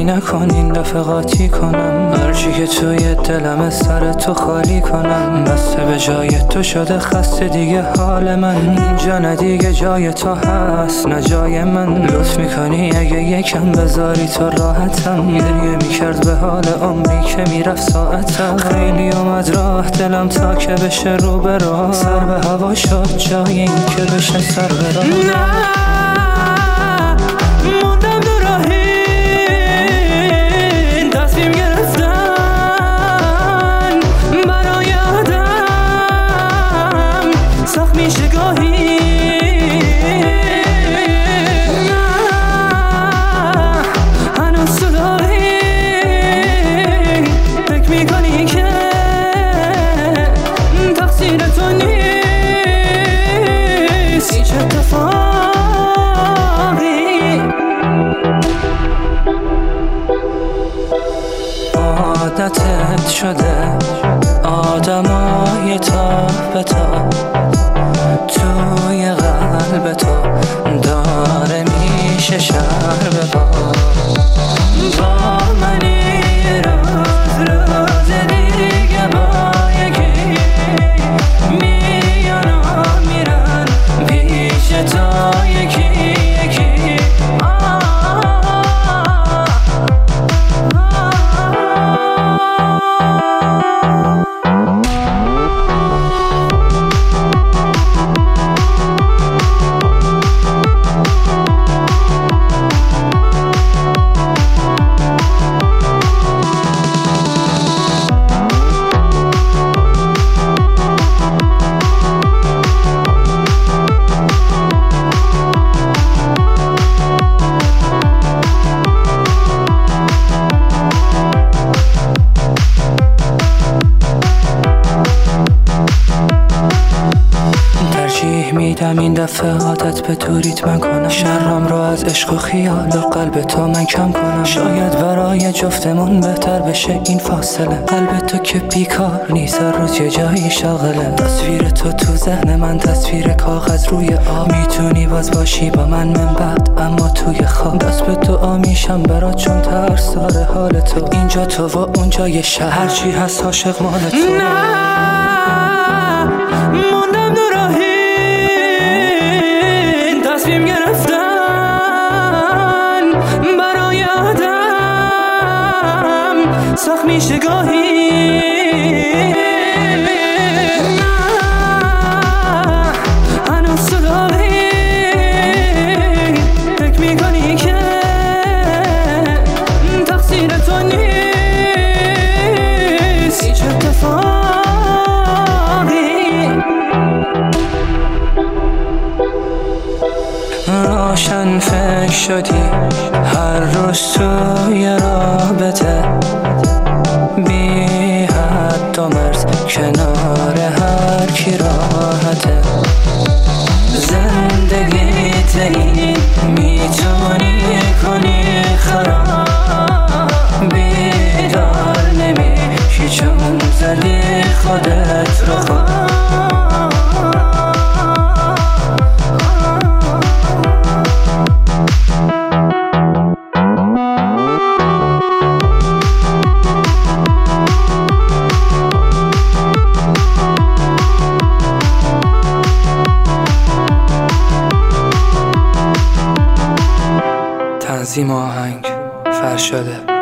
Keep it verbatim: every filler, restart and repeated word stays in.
نکن این دفعه قاطی کنم، هرچی که توی دلم سر تو خالی کنم. بسته به جای تو شده خسته دیگه حال من، اینجا نه دیگه جای تو هست نه جای من. لطف میکنی اگه یکم بذاری تو راحتم، گریه میکرد به حال عمری که میرفت ساعتم. خیلی اومد راه دلم تا که بشه رو به راه، سر به هوا شد جای این که بشه سر به راه. موندم دو راهی تصمیم گرفتن برای آدم سخت میشه گاهی. هنوز تو داری فکر میکنی که تقصیر تو نیست هیچ اتفاقی. عادتت شده آدمای تا به تا توی قلب تو داره میشه شهر به با. با منی روز روز دیگه با یکی میان و میرن پیش تو یکی یکی. میدم این دفعه عادت به تو ریتم کنم، شرم رو از عشق و خیال و قلب تو من کم کنم. شاید برای جفتمون بهتر بشه این فاصله، قلب تو که بیکار نیست هر روز یه جایی شاغله. تصویر تو تو ذهن من تصویر کاغذ روی آب، میتونی باز باشی با من من بعد اما توی خواب. دست به دعا میشم برات چون ترس داره حال تو، اینجا تو و اونجا یه شهر هرچی هست عاشق مال تو. موندم دو راهی تصمیم گرفتن برای آدم سخت میشه گاهی. هنوز تو داری فکر میکنی که تقصیر تو نیست هیچ اتفاقی. روشن فکر شدی هر روز توی رابطه، بی حد و مرز کنار هر کی راحته. زندگیت این میتونی کنی خراب، بیدار نمیشی چون زدی خودت رو خواب. تنظیم آهنگ فرشاده.